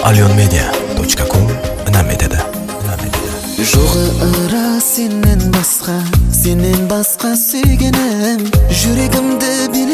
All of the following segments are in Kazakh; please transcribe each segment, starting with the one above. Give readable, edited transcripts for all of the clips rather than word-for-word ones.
alionmedia.com ынам etedi. Жоғы ыра сенен басқа сүйгенім. Жүрегімді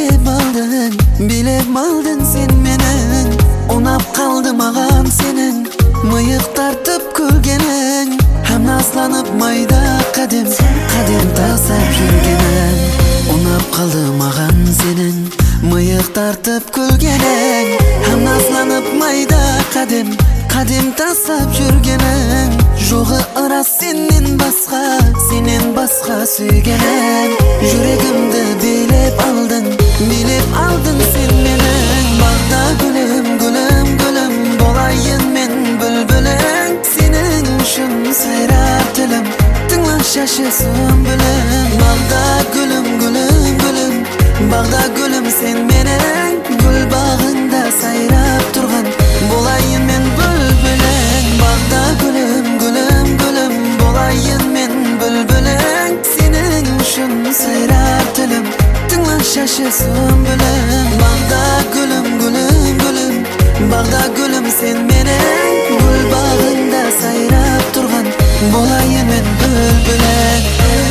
билеп алдың сен менің. Онап қалды маған сенің миық тартып күлгенің. Һәм назланып майда қадем тасап жүргенің. Онап қалды маған сенің миық тартып күлгенің. Һәм назланып майда қадем тасап жүргенің. Жоғы ыра сенен басқа сүйгенім. Жүрегімді билеп алдың сен менің. Бағда гүлім болайын мен бүлбүлің. Сенің үшін сайрап тілім, тыңла шашы сүмбілім. Бағда гүлім, бағда гүлім сен менің. Гүл бағында сайрап тұрған болайын мен бүлбүлің. Бағда гүлім болайын мен бүлбүлің. Сенің үшін сайрап тілім, тыңла шашы сүмбілім. Бағда гүлім, бағда гүлім сен менің. Гүл бағында сайрап тұрған болайын мен бүлбүлің.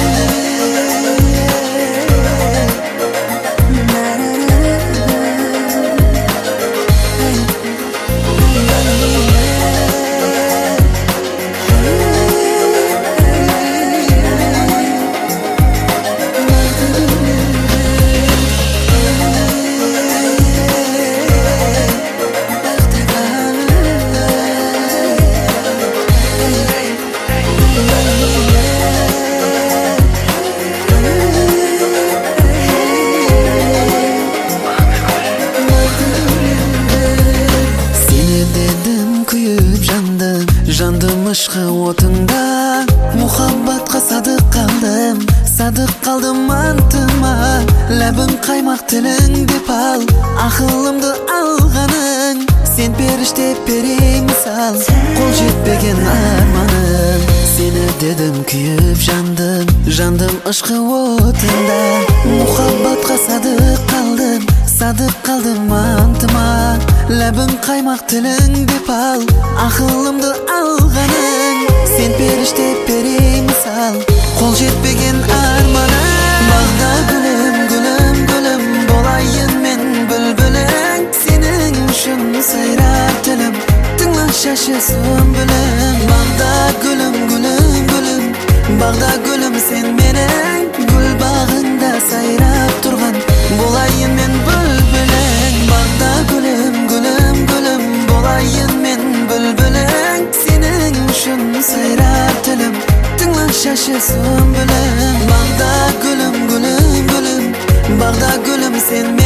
Жанdım ышқы отыңда, мұхаббатқа садық қалдым антыма. Ләбің қаймақ тілің деп ал, ақылымды алғаның. Сен періште пери мысал, қол жетпеген арманым. Сені дедім күйіп жандым ышқы отыңда. Мұхаббатқа садық қалдым антыма. Ләбің қаймақ тілің деп ал, ақылымды алғаның. Сен періште пери мысал, қол жетпеген арманым. Бағда гүлім болайын мен бүлбүлің. Сенің үшін сайрап тілім, тыңла шашы сүмбілім. Бағда гүлім, бағда гүлім сен менің. Гүл бағында сайрап тұрған болайын мен бүлбүлің. Бағда гүлім, болайын мен бүлбүлің. Сенің үшін сайрап тілім, тыңла шашы сүмбілім. Бағда гүлім, бағда гүлім сен